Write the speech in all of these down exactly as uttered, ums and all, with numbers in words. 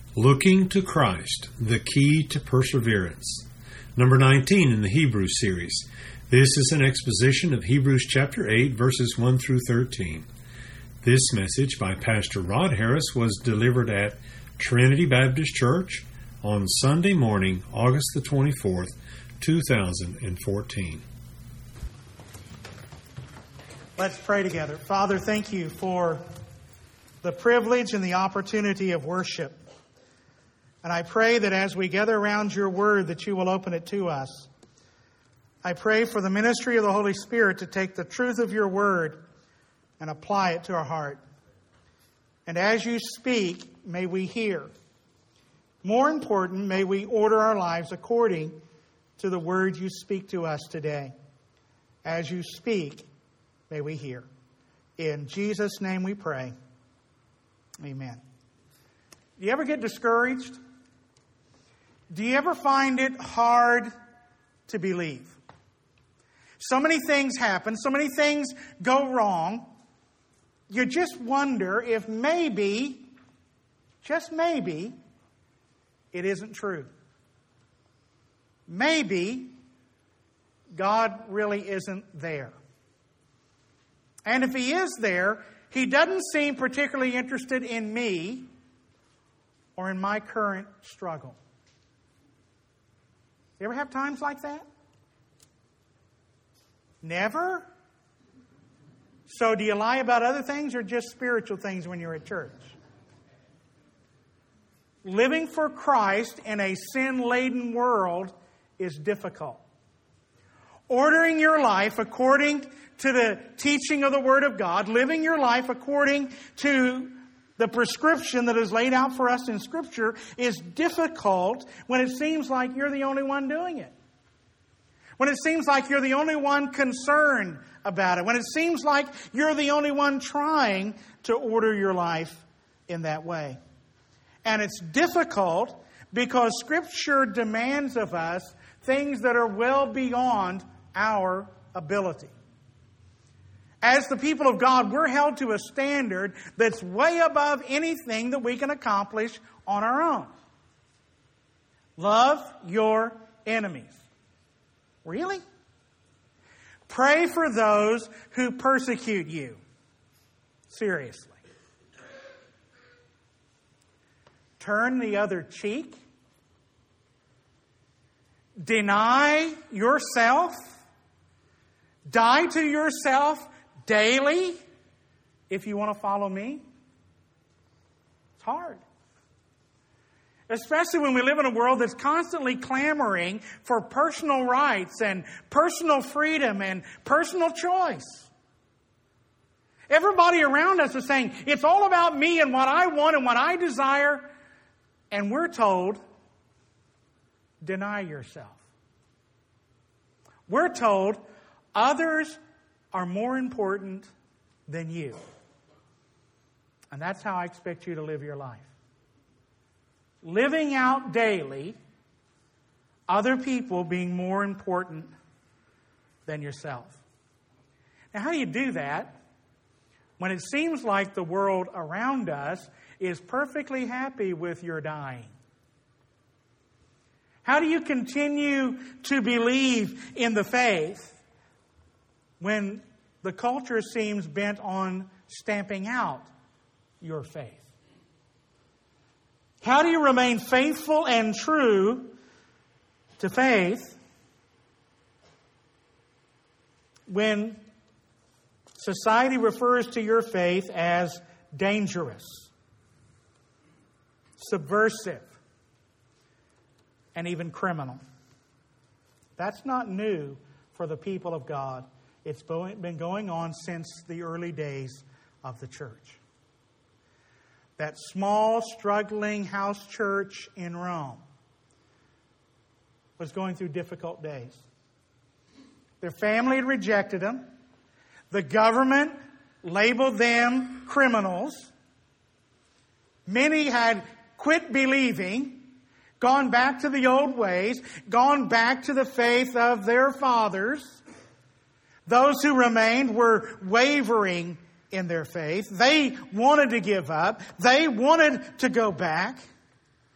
Looking to Christ, the Key to Perseverance. Number nineteen in the Hebrews series. This is an exposition of Hebrews chapter eight, verses one through thirteen. This message by Pastor Rod Harris was delivered at Trinity Baptist Church on Sunday morning, August the twenty-fourth, two thousand fourteen. Let's pray together. Father, thank you for the privilege and the opportunity of worship. And I pray that as we gather around your word, that you will open it to us. I pray for the ministry of the Holy Spirit to take the truth of your word and apply it to our heart. And as you speak, may we hear. More important, may we order our lives according to the word you speak to us today. As you speak, may we hear. In Jesus' name we pray. Amen. Do you ever get discouraged? Do you ever find it hard to believe? So many things happen. So many things go wrong. You just wonder if maybe, just maybe, it isn't true. Maybe God really isn't there. And if He is there, He doesn't seem particularly interested in me or in my current struggle. You ever have times like that? Never? So do you lie about other things or just spiritual things when you're at church? Living for Christ in a sin-laden world is difficult. Ordering your life according to the teaching of the Word of God, living your life according to the prescription that is laid out for us in Scripture is difficult when it seems like you're the only one doing it. When it seems like you're the only one concerned about it. When it seems like you're the only one trying to order your life in that way. And it's difficult because Scripture demands of us things that are well beyond our ability. As the people of God, we're held to a standard that's way above anything that we can accomplish on our own. Love your enemies. Really? Pray for those who persecute you. Seriously. Turn the other cheek. Deny yourself. Die to yourself daily if you want to follow me. It's hard. Especially when we live in a world that's constantly clamoring for personal rights and personal freedom and personal choice. Everybody around us is saying, it's all about me and what I want and what I desire. And we're told, deny yourself. We're told, others are more important than you. And that's how I expect you to live your life. Living out daily, other people being more important than yourself. Now, how do you do that when it seems like the world around us is perfectly happy with your dying? How do you continue to believe in the faith when the culture seems bent on stamping out your faith? How do you remain faithful and true to faith when society refers to your faith as dangerous, subversive, and even criminal? That's not new for the people of God. It's been going on since the early days of the church. That small, struggling house church in Rome was going through difficult days. Their family had rejected them. The government labeled them criminals. Many had quit believing, gone back to the old ways, gone back to the faith of their fathers. Those who remained were wavering in their faith. They wanted to give up. They wanted to go back.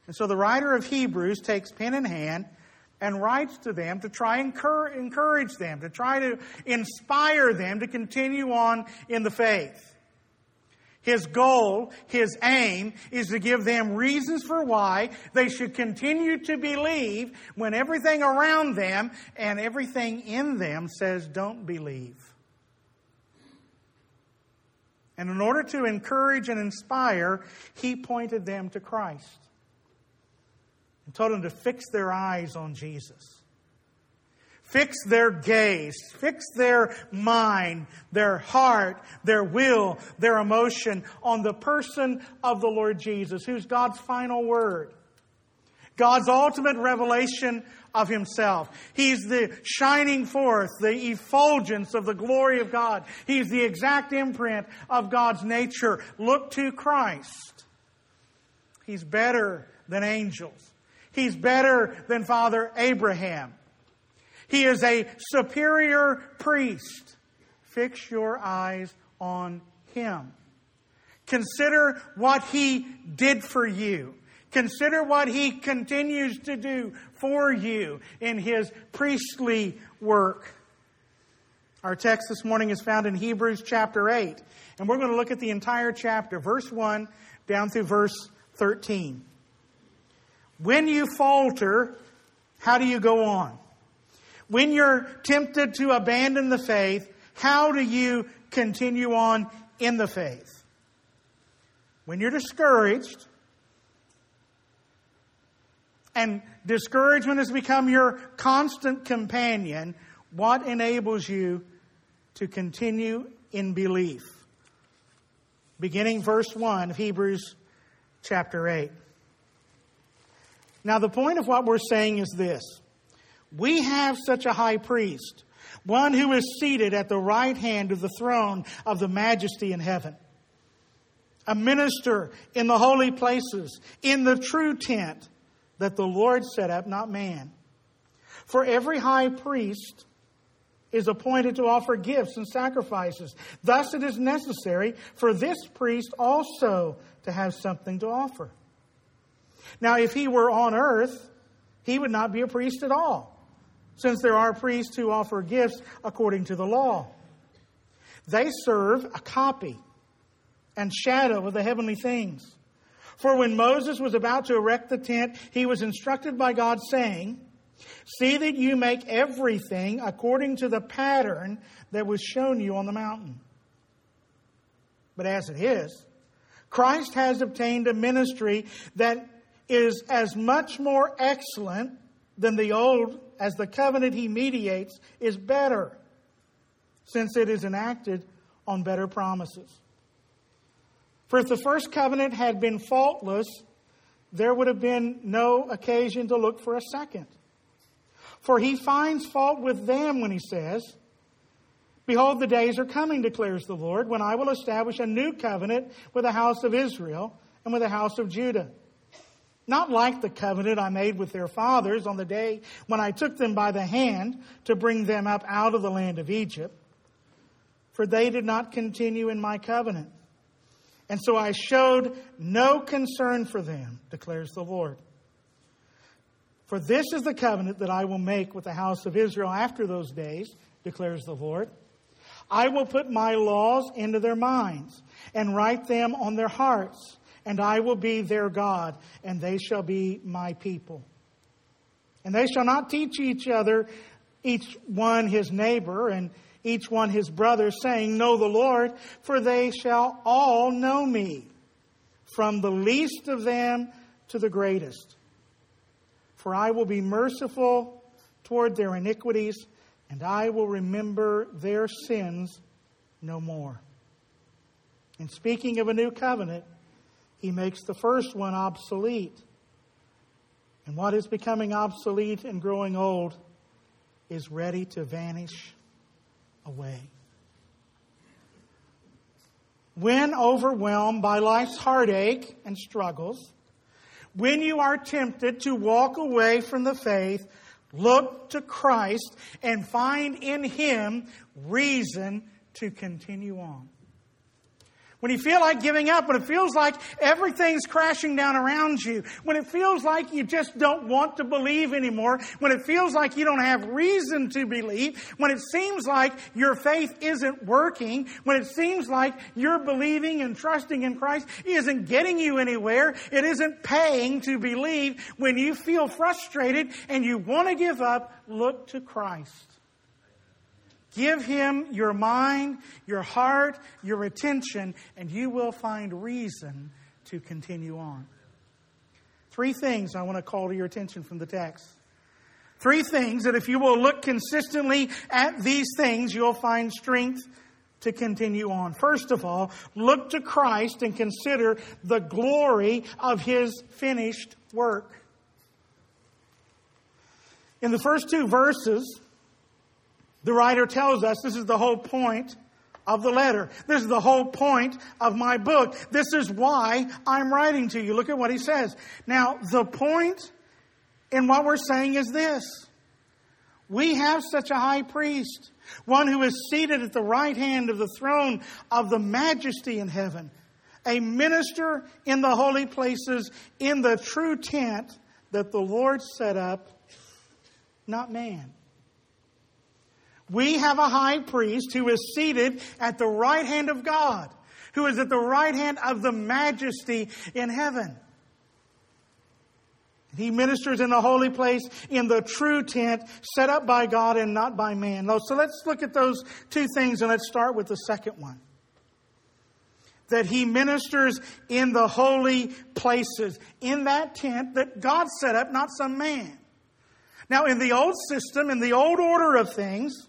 And so the writer of Hebrews takes pen in hand and writes to them to try and encourage them, to try to inspire them to continue on in the faith. His goal, his aim, is to give them reasons for why they should continue to believe when everything around them and everything in them says don't believe. And in order to encourage and inspire, he pointed them to Christ and told them to fix their eyes on Jesus. Fix their gaze, fix their mind, their heart, their will, their emotion on the person of the Lord Jesus, who's God's final word. God's ultimate revelation of Himself. He's the shining forth, the effulgence of the glory of God. He's the exact imprint of God's nature. Look to Christ. He's better than angels. He's better than Father Abraham. He is a superior priest. Fix your eyes on Him. Consider what He did for you. Consider what He continues to do for you in His priestly work. Our text this morning is found in Hebrews chapter eight. And we're going to look at the entire chapter, verse one down through verse thirteen. When you falter, how do you go on? When you're tempted to abandon the faith, how do you continue on in the faith? When you're discouraged, and discouragement has become your constant companion, what enables you to continue in belief? Beginning verse one of Hebrews chapter eight. Now the point of what we're saying is this. We have such a high priest, one who is seated at the right hand of the throne of the majesty in heaven. A minister in the holy places, in the true tent that the Lord set up, not man. For every high priest is appointed to offer gifts and sacrifices. Thus it is necessary for this priest also to have something to offer. Now if he were on earth, he would not be a priest at all, since there are priests who offer gifts according to the law. They serve a copy and shadow of the heavenly things. For when Moses was about to erect the tent, he was instructed by God, saying, "See that you make everything according to the pattern that was shown you on the mountain." But as it is, Christ has obtained a ministry that is as much more excellent than the old, as the covenant He mediates is better, since it is enacted on better promises. For if the first covenant had been faultless, there would have been no occasion to look for a second. For He finds fault with them when He says, "Behold, the days are coming, declares the Lord, when I will establish a new covenant with the house of Israel and with the house of Judah. Not like the covenant I made with their fathers on the day when I took them by the hand to bring them up out of the land of Egypt. For they did not continue in my covenant. And so I showed no concern for them, declares the Lord. For this is the covenant that I will make with the house of Israel after those days, declares the Lord. I will put my laws into their minds and write them on their hearts. And I will be their God, and they shall be my people. And they shall not teach each other, each one his neighbor, and each one his brother, saying, Know the Lord, for they shall all know me, from the least of them to the greatest. For I will be merciful toward their iniquities, and I will remember their sins no more. And speaking of a new covenant, He makes the first one obsolete. And what is becoming obsolete and growing old is ready to vanish away. When overwhelmed by life's heartache and struggles, when you are tempted to walk away from the faith, look to Christ and find in Him reason to continue on. When you feel like giving up, when it feels like everything's crashing down around you, when it feels like you just don't want to believe anymore, when it feels like you don't have reason to believe, when it seems like your faith isn't working, when it seems like your believing and trusting in Christ isn't getting you anywhere, it isn't paying to believe, when you feel frustrated and you want to give up, look to Christ. Give Him your mind, your heart, your attention, and you will find reason to continue on. Three things I want to call to your attention from the text. Three things that if you will look consistently at these things, you'll find strength to continue on. First of all, look to Christ and consider the glory of His finished work. In the first two verses, the writer tells us this is the whole point of the letter. This is the whole point of my book. This is why I'm writing to you. Look at what he says. Now, the point in what we're saying is this. We have such a high priest, one who is seated at the right hand of the throne of the majesty in heaven, a minister in the holy places, in the true tent that the Lord set up, not man. We have a high priest who is seated at the right hand of God, who is at the right hand of the majesty in heaven. He ministers in the holy place, in the true tent, set up by God and not by man. So let's look at those two things, and let's start with the second one. That He ministers in the holy places, in that tent that God set up, not some man. Now, in the old system, in the old order of things,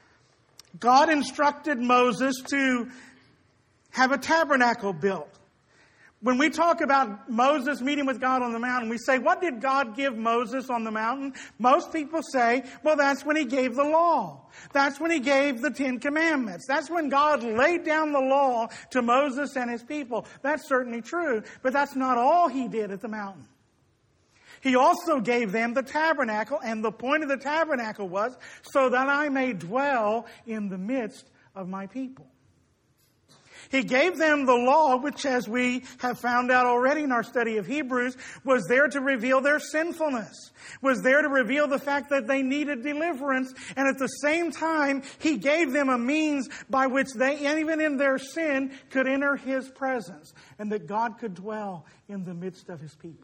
God instructed Moses to have a tabernacle built. When we talk about Moses meeting with God on the mountain, we say, what did God give Moses on the mountain? Most people say, well, that's when He gave the law. That's when He gave the Ten Commandments. That's when God laid down the law to Moses and his people. That's certainly true, but that's not all He did at the mountain. He also gave them the tabernacle, and the point of the tabernacle was so that I may dwell in the midst of my people. He gave them the law, which, as we have found out already in our study of Hebrews, was there to reveal their sinfulness, was there to reveal the fact that they needed deliverance, and at the same time, He gave them a means by which they, even in their sin, could enter His presence, and that God could dwell in the midst of His people.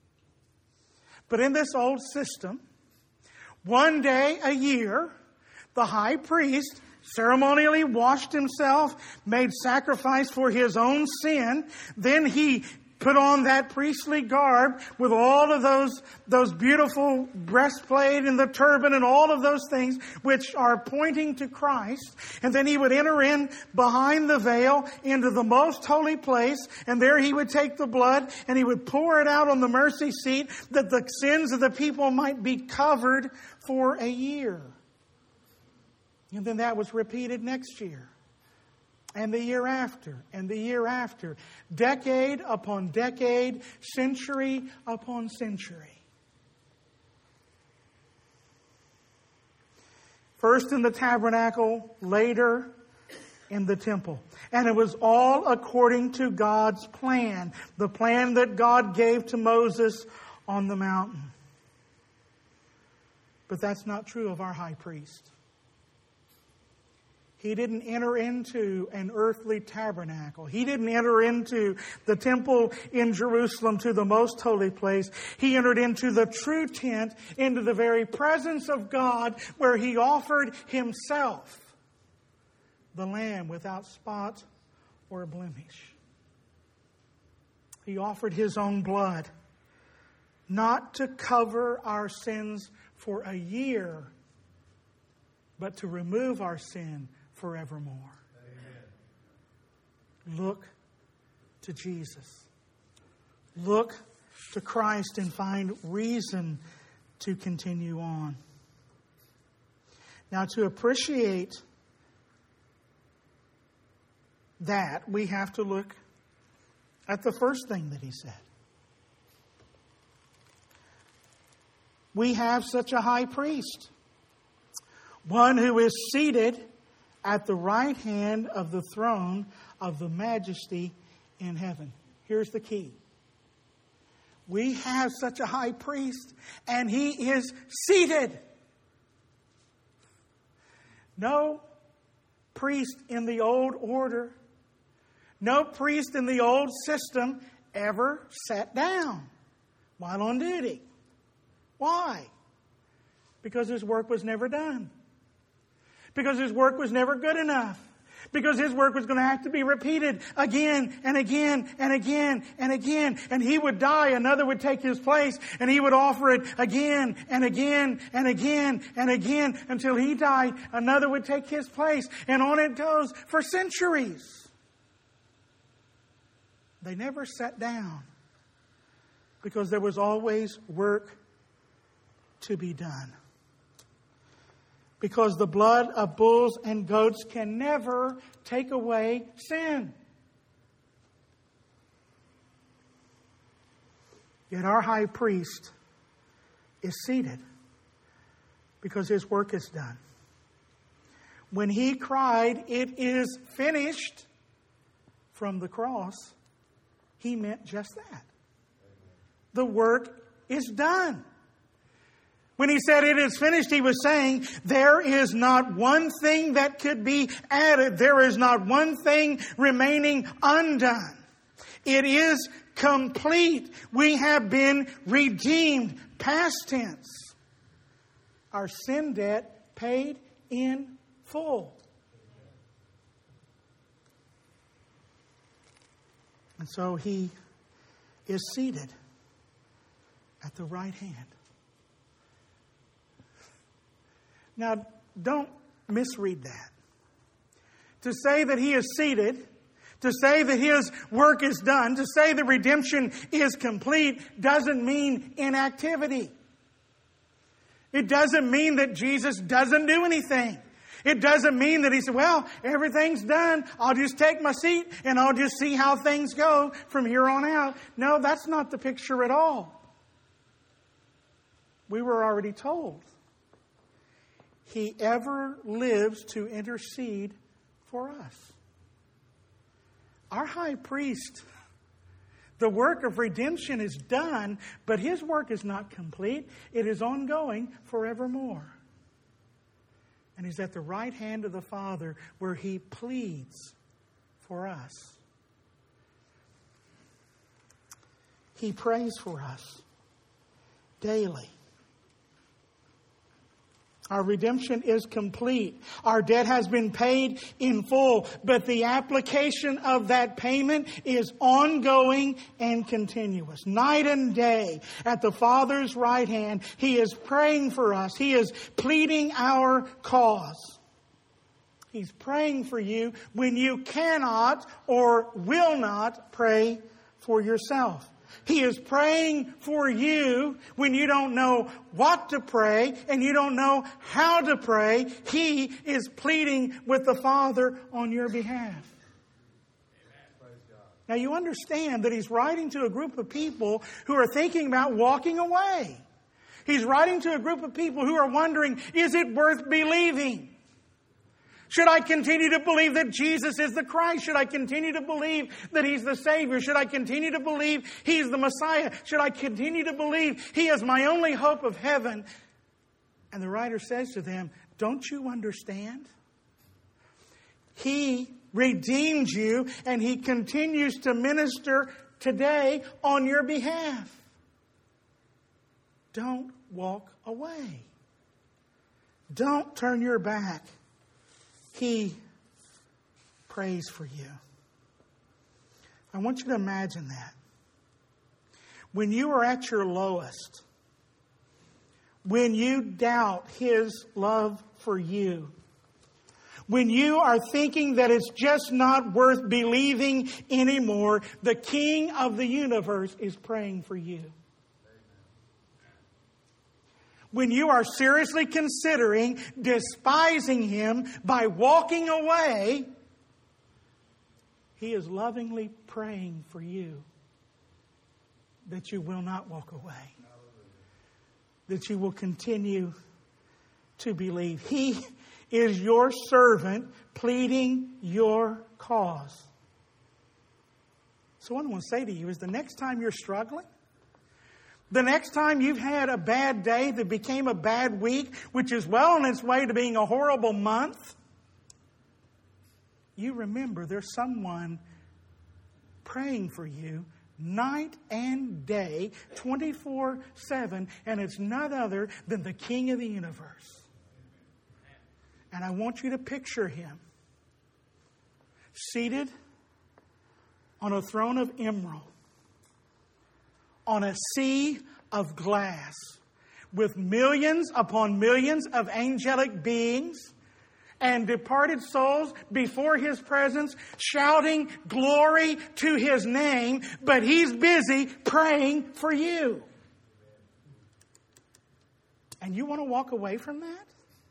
But in this old system, one day a year, the high priest ceremonially washed himself, made sacrifice for his own sin. Then he put on that priestly garb with all of those, those beautiful breastplate and the turban and all of those things which are pointing to Christ. And then he would enter in behind the veil into the most holy place. And there he would take the blood and he would pour it out on the mercy seat that the sins of the people might be covered for a year. And then that was repeated next year. And the year after, and the year after, decade upon decade, century upon century. First in the tabernacle, later in the temple. And it was all according to God's plan, the plan that God gave to Moses on the mountain. But that's not true of our high priest. He didn't enter into an earthly tabernacle. He didn't enter into the temple in Jerusalem, to the most holy place. He entered into the true tent, into the very presence of God, where He offered Himself, the Lamb without spot or blemish. He offered His own blood, not to cover our sins for a year, but to remove our sin forevermore. Amen. Look to Jesus. Look to Christ and find reason to continue on. Now, to appreciate that, we have to look at the first thing that He said. We have such a high priest, one who is seated at the right hand of the throne of the majesty in heaven. Here's the key. We have such a high priest, and he is seated. No priest in the old order, no priest in the old system ever sat down while on duty. Why? Because his work was never done. Because his work was never good enough. Because his work was going to have to be repeated again and again and again and again. And he would die, another would take his place, and he would offer it again and again and again and again until he died, another would take his place. And on it goes for centuries. They never sat down because there was always work to be done. Because the blood of bulls and goats can never take away sin. Yet our high priest is seated because his work is done. When he cried, "It is finished," from the cross, he meant just that. The work is done. When he said it is finished, he was saying there is not one thing that could be added. There is not one thing remaining undone. It is complete. We have been redeemed. Past tense. Our sin debt paid in full. And so he is seated at the right hand. Now, don't misread that. To say that he is seated, to say that his work is done, to say that redemption is complete, doesn't mean inactivity. It doesn't mean that Jesus doesn't do anything. It doesn't mean that he said, well, everything's done. I'll just take my seat and I'll just see how things go from here on out. No, that's not the picture at all. We were already told. He ever lives to intercede for us. Our high priest, the work of redemption is done, but his work is not complete. It is ongoing forevermore. And he's at the right hand of the Father where he pleads for us. He prays for us daily. Our redemption is complete. Our debt has been paid in full. But the application of that payment is ongoing and continuous. Night and day at the Father's right hand, he is praying for us. He is pleading our cause. He's praying for you when you cannot or will not pray for yourself. He is praying for you when you don't know what to pray and you don't know how to pray. He is pleading with the Father on your behalf. Now you understand that he's writing to a group of people who are thinking about walking away. He's writing to a group of people who are wondering, is it worth believing? Should I continue to believe that Jesus is the Christ? Should I continue to believe that He's the Savior? Should I continue to believe He's the Messiah? Should I continue to believe He is my only hope of heaven? And the writer says to them, don't you understand? He redeemed you and He continues to minister today on your behalf. Don't walk away. Don't turn your back. He prays for you. I want you to imagine that. When you are at your lowest, when you doubt His love for you, when you are thinking that it's just not worth believing anymore, the King of the universe is praying for you. When you are seriously considering despising Him by walking away, He is lovingly praying for you that you will not walk away. That you will continue to believe. He is your servant pleading your cause. So what I want to say to you is the next time you're struggling, the next time you've had a bad day that became a bad week, which is well on its way to being a horrible month, you remember there's someone praying for you night and day, twenty-four seven, and it's none other than the King of the universe. And I want you to picture him seated on a throne of emerald, on a sea of glass, with millions upon millions of angelic beings and departed souls before his presence, shouting glory to his name, but he's busy praying for you. And you want to walk away from that?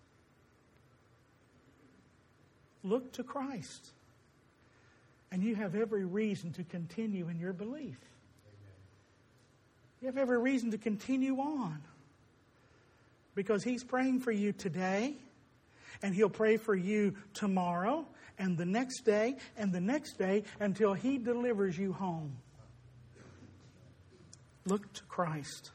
Look to Christ. And you have every reason to continue in your belief. You have every reason to continue on. Because he's praying for you today, and he'll pray for you tomorrow, and the next day, and the next day, until he delivers you home. Look to Christ.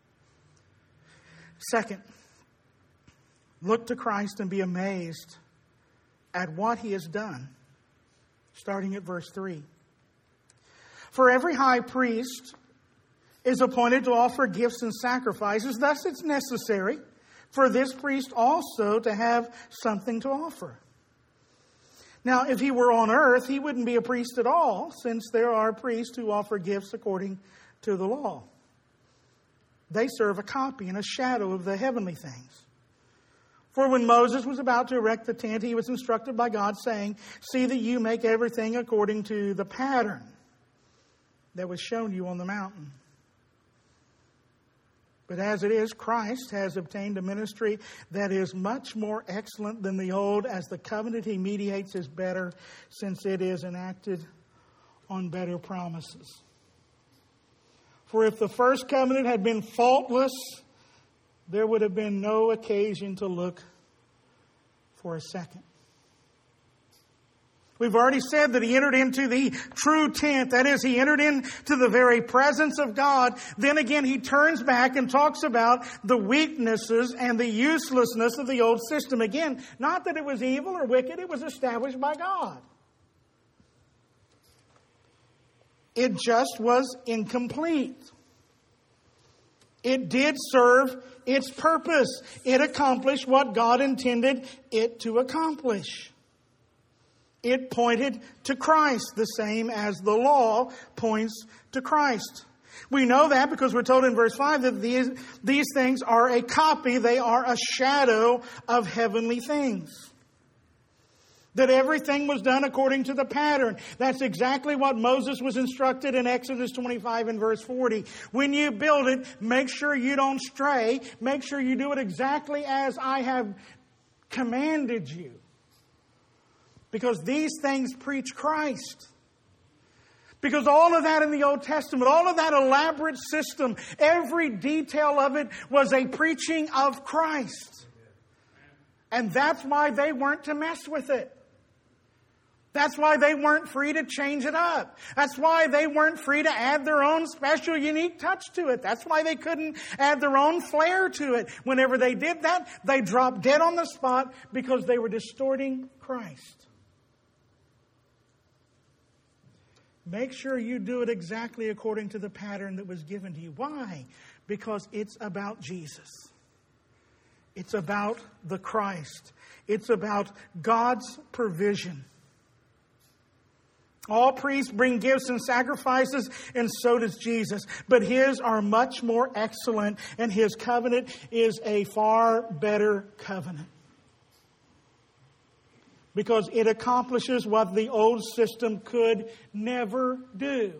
Second, look to Christ and be amazed at what he has done. Starting at verse three. For every high priest is appointed to offer gifts and sacrifices. Thus it's necessary for this priest also to have something to offer. Now, if he were on earth, he wouldn't be a priest at all, since there are priests who offer gifts according to the law. They serve a copy and a shadow of the heavenly things. For when Moses was about to erect the tent, he was instructed by God, saying, see that you make everything according to the pattern that was shown you on the mountain. But as it is, Christ has obtained a ministry that is much more excellent than the old, as the covenant he mediates is better, since it is enacted on better promises. For if the first covenant had been faultless, there would have been no occasion to look for a second. We've already said that he entered into the true tent. That is, he entered into the very presence of God. Then again, he turns back and talks about the weaknesses and the uselessness of the old system. Again, not that it was evil or wicked. It was established by God. It just was incomplete. It did serve its purpose. It accomplished what God intended it to accomplish. It pointed to Christ, the same as the law points to Christ. We know that because we're told in verse five that these, these things are a copy, they are a shadow of heavenly things. That everything was done according to the pattern. That's exactly what Moses was instructed in Exodus twenty-five and verse forty. When you build it, make sure you don't stray. Make sure you do it exactly as I have commanded you. Because these things preach Christ. Because all of that in the Old Testament, all of that elaborate system, every detail of it was a preaching of Christ. And that's why they weren't to mess with it. That's why they weren't free to change it up. That's why they weren't free to add their own special, unique touch to it. That's why they couldn't add their own flair to it. Whenever they did that, they dropped dead on the spot because they were distorting Christ. Make sure you do it exactly according to the pattern that was given to you. Why? Because it's about Jesus. It's about the Christ. It's about God's provision. All priests bring gifts and sacrifices, and so does Jesus. But his are much more excellent, and his covenant is a far better covenant. Because it accomplishes what the old system could never do.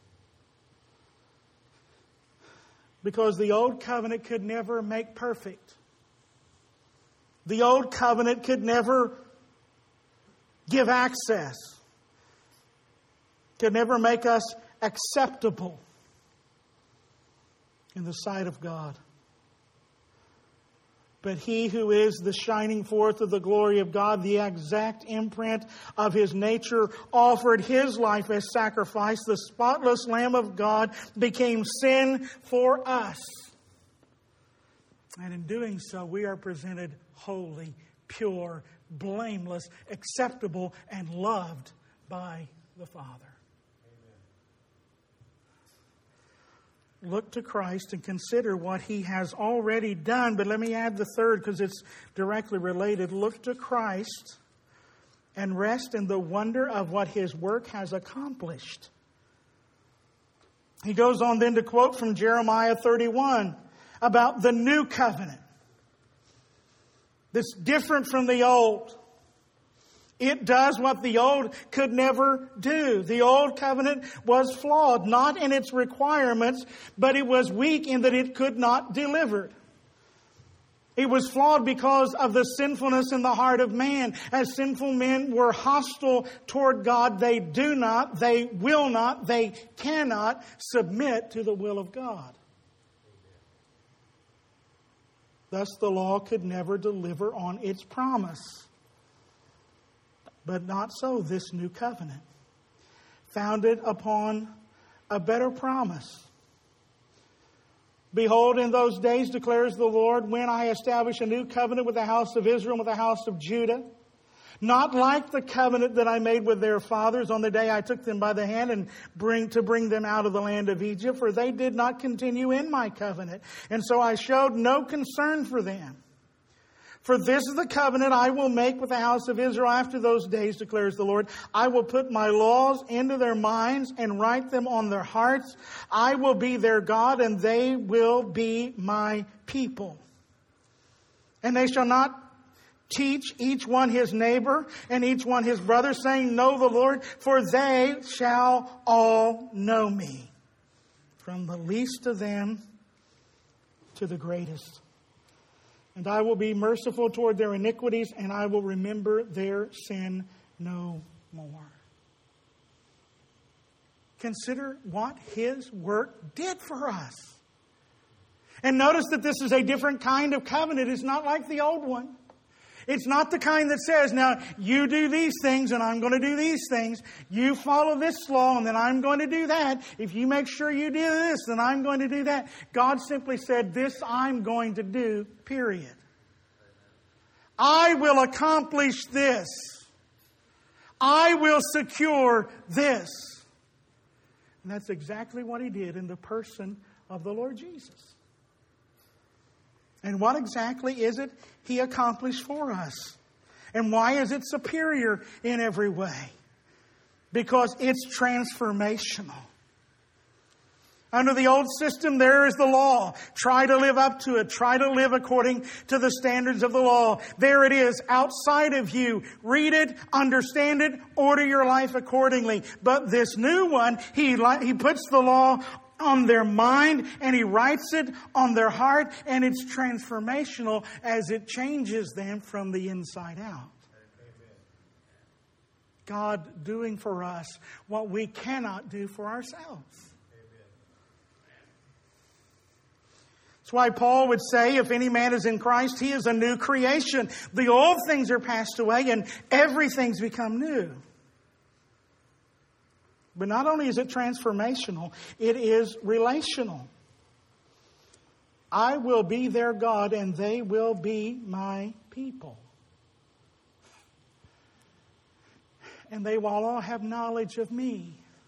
Because the old covenant could never make perfect. The old covenant could never give access. Could never make us acceptable in the sight of God. But He who is the shining forth of the glory of God, the exact imprint of His nature, offered His life as sacrifice. The spotless Lamb of God became sin for us. And in doing so, we are presented holy, pure, blameless, acceptable, and loved by the Father. Look to Christ and consider what He has already done. But let me add the third because it's directly related. Look to Christ and rest in the wonder of what His work has accomplished. He goes on then to quote from Jeremiah thirty-one about the new covenant that's different from the old. It does what the old could never do. The old covenant was flawed, not in its requirements, but it was weak in that it could not deliver. It was flawed because of the sinfulness in the heart of man. As sinful men were hostile toward God, they do not, they will not, they cannot submit to the will of God. Thus the law could never deliver on its promise. But not so this new covenant, founded upon a better promise. Behold, in those days, declares the Lord, when I establish a new covenant with the house of Israel and with the house of Judah, not like the covenant that I made with their fathers on the day I took them by the hand and bring to bring them out of the land of Egypt, for they did not continue in my covenant, and so I showed no concern for them. For this is the covenant I will make with the house of Israel after those days, declares the Lord. I will put my laws into their minds and write them on their hearts. I will be their God, and they will be my people. And they shall not teach each one his neighbor and each one his brother, saying, Know the Lord, for they shall all know me, from the least of them to the greatest. And I will be merciful toward their iniquities, and I will remember their sin no more. Consider what His work did for us. And notice that this is a different kind of covenant. It's not like the old one. It's not the kind that says, now, you do these things and I'm going to do these things. You follow this law and then I'm going to do that. If you make sure you do this, then I'm going to do that. God simply said, this I'm going to do, period. I will accomplish this. I will secure this. And that's exactly what He did in the person of the Lord Jesus. And what exactly is it He accomplished for us? And why is it superior in every way? Because it's transformational. Under the old system, there is the law. Try to live up to it. Try to live according to the standards of the law. There it is, outside of you. Read it, understand it, order your life accordingly. But this new one, He, he puts the law on their mind and He writes it on their heart, and it's transformational as it changes them from the inside out. God doing for us what we cannot do for ourselves. That's why Paul would say, if any man is in Christ, he is a new creation. The old things are passed away and everything's become new. But not only is it transformational, it is relational. I will be their God and they will be my people. And they will all have knowledge of me.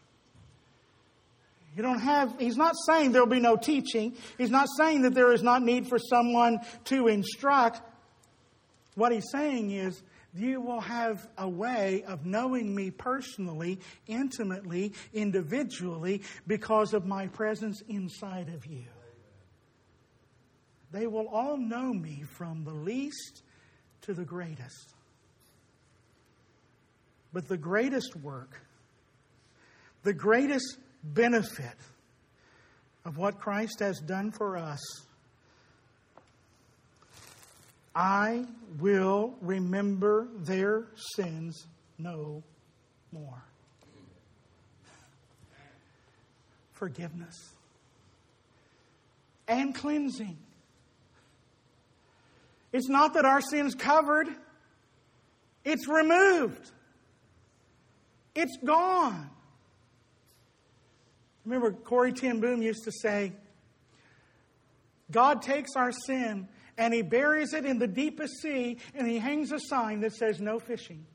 You don't have, he's not saying there will be no teaching. He's not saying that there is not need for someone to instruct. What he's saying is, you will have a way of knowing me personally, intimately, individually, because of my presence inside of you. They will all know me from the least to the greatest. But the greatest work, the greatest benefit of what Christ has done for us, I will remember their sins no more. Forgiveness and cleansing. It's not that our sin's covered. It's removed. It's gone. Remember, Corrie ten Boom used to say, God takes our sin and He buries it in the deepest sea, and He hangs a sign that says no fishing.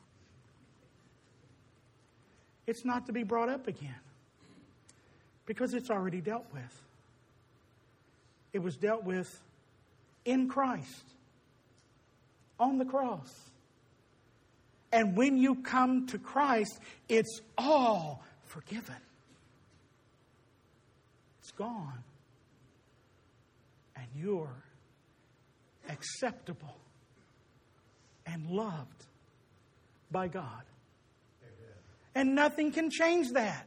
It's not to be brought up again because it's already dealt with. It was dealt with in Christ on the cross. And when you come to Christ, it's all forgiven. It's gone. And you're acceptable and loved by God. Amen. And nothing can change that.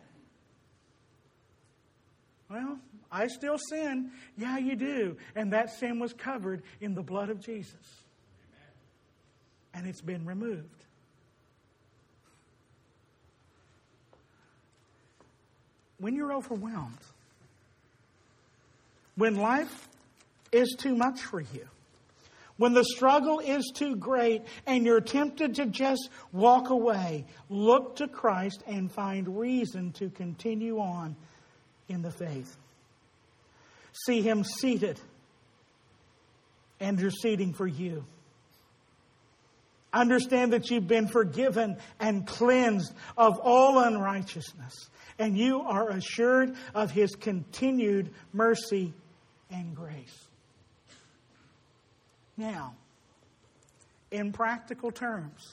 Well, I still sin. Yeah, you do. And that sin was covered in the blood of Jesus. Amen. And it's been removed. When you're overwhelmed, when life is too much for you, when the struggle is too great and you're tempted to just walk away, look to Christ and find reason to continue on in the faith. See Him seated and interceding for you. Understand that you've been forgiven and cleansed of all unrighteousness. And you are assured of His continued mercy and grace. Now, in practical terms,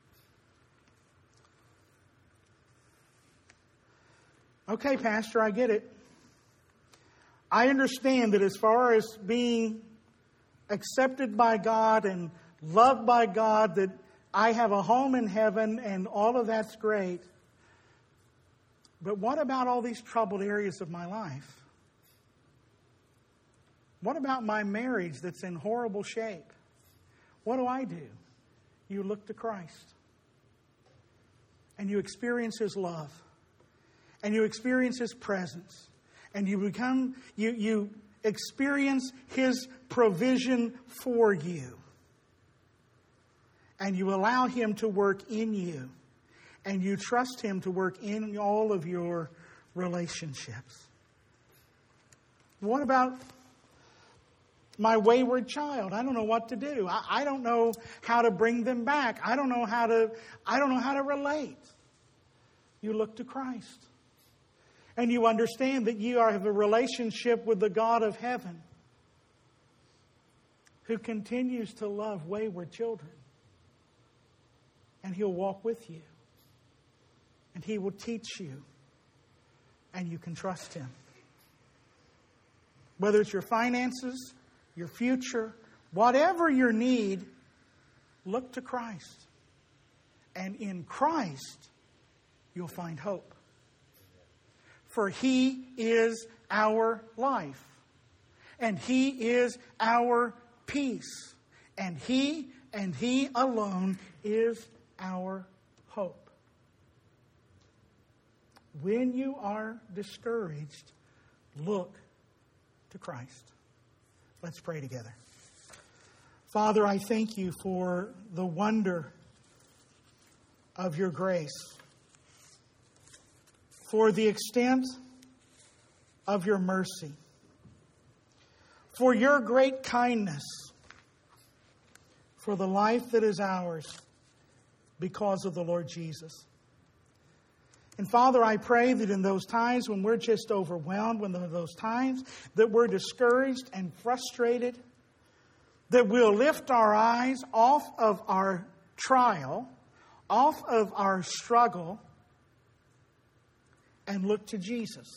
okay, Pastor, I get it. I understand that as far as being accepted by God and loved by God, that I have a home in heaven and all of that's great. But what about all these troubled areas of my life? What about my marriage that's in horrible shape? What do I do? You look to Christ. And you experience His love. And you experience His presence. And you become, you, you experience His provision for you. And you allow Him to work in you. And you trust Him to work in all of your relationships. What about my wayward child? I don't know what to do. I, I don't know how to bring them back. I don't know how to, I don't know how to relate. You look to Christ. And you understand that you are, have a relationship with the God of heaven who continues to love wayward children. And He'll walk with you. And He will teach you. And you can trust Him. Whether it's your finances, your future, whatever your need, look to Christ. And in Christ, you'll find hope. For He is our life. And He is our peace. And He and He alone is our hope. When you are discouraged, look to Christ. Let's pray together. Father, I thank You for the wonder of Your grace, for the extent of Your mercy, for Your great kindness, for the life that is ours because of the Lord Jesus. And Father, I pray that in those times when we're just overwhelmed, when there are those times that we're discouraged and frustrated, that we'll lift our eyes off of our trial, off of our struggle, and look to Jesus.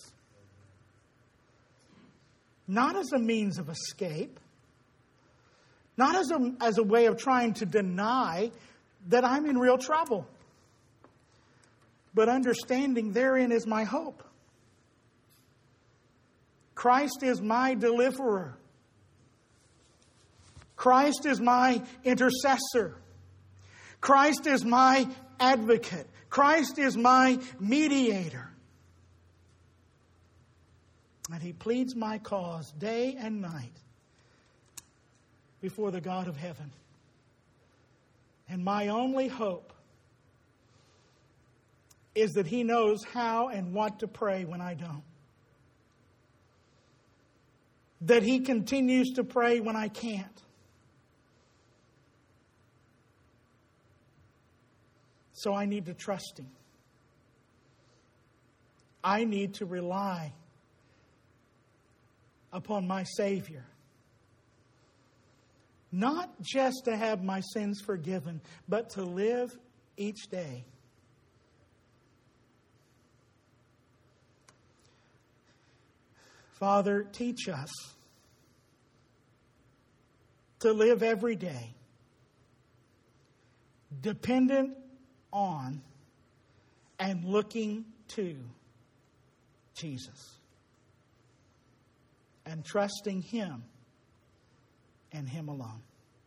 Not as a means of escape, not as a, as a way of trying to deny that I'm in real trouble, but understanding therein is my hope. Christ is my deliverer. Christ is my intercessor. Christ is my advocate. Christ is my mediator. And He pleads my cause day and night. before the God of heaven. And my only hope is that He knows how and what to pray when I don't. That He continues to pray when I can't. So I need to trust Him. I need to rely upon my Savior. Not just to have my sins forgiven, but to live each day Father, teach us to live every day dependent on and looking to Jesus and trusting Him and Him alone.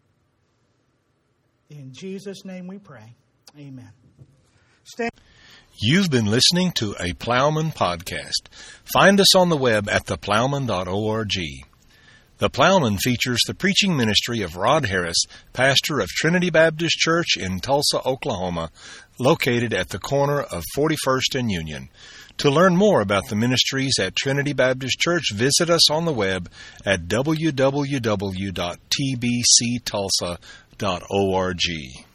In Jesus' name we pray. Amen. Stand. You've been listening to a Plowman podcast. Find us on the web at the plowman dot org. The Plowman features the preaching ministry of Rod Harris, pastor of Trinity Baptist Church in Tulsa, Oklahoma, located at the corner of forty-first and Union. To learn more about the ministries at Trinity Baptist Church, visit us on the web at w w w dot t b c tulsa dot org.